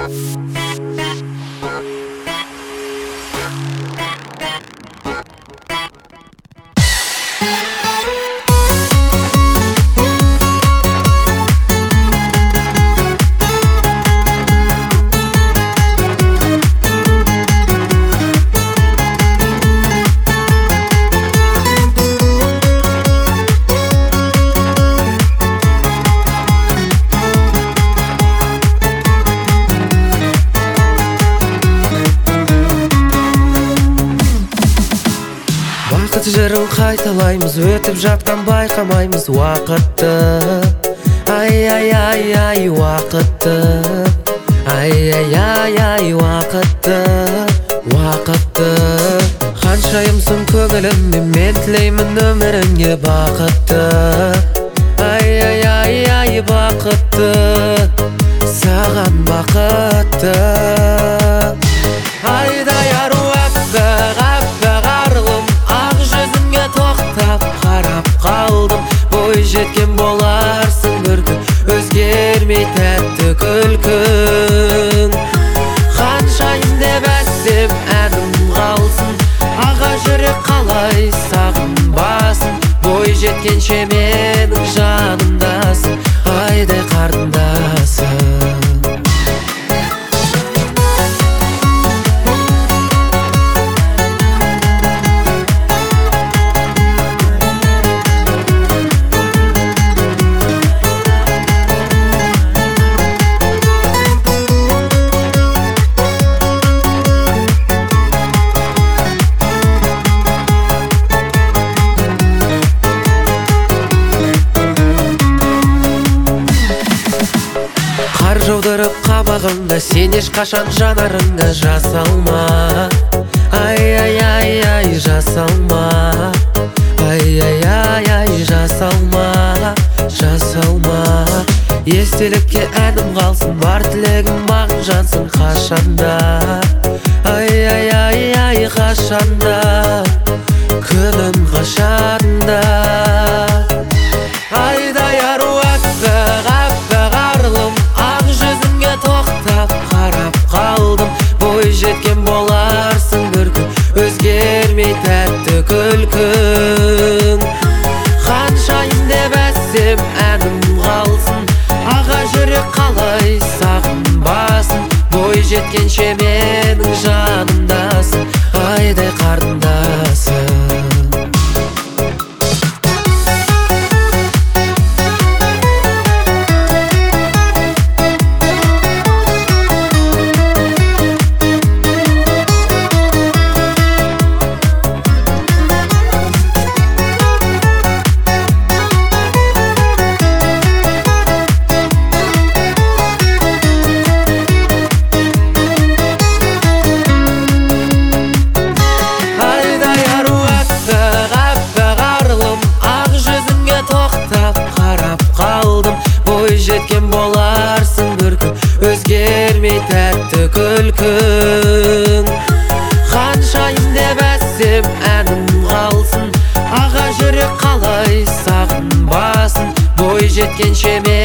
Бақыт жырын қайталаймыз, өтіп жатқан байқамаймыз уақытты. Ай уақытты, ай уақытты, уақытты. Ханшайымсың көңіліммен, мен тілеймін өміріңе бақытты. Ай бақытты, саған бақытты. Айдай ару аппақ арылым, ақ жүзіңе тоқтап қарап қалдым. Бой жеткен боларсың бір күн, өзгермей тәтті күлкің. Ханшайым деп әссем әнім қалсын, аға жүрек қалай сағынбасын. Бой жеткенше менің жанымдасың, айдай қарындасың. Қар жаудырып қабағыңа, сен ешқашан жанарыңа жас алма. Ай жас алма. Ай жас алма, жас алма. Естелікке әнім қалсын, бар тілегім мағын жансың қашанда. Ай қашанда, күнім қашанда. Айдай ару аппақ арылым, ақ жүзіңе тоқтап қарап қалдым. Бой жеткен боларсың бір күн, өзгермей тәтті күлкің. Ханшайым деп әссем әнім қалсын, аға жүрек қалай сағынбасын. Бой жеткенше менің жанымдасың, айдай қарындасың. Бой жеткен боларсың бір күн, өзгермей тәтті күлкің. Ханшайым деп әссем әнім қалсын, аға жүрек қалай сағынбасын. Бой жеткенше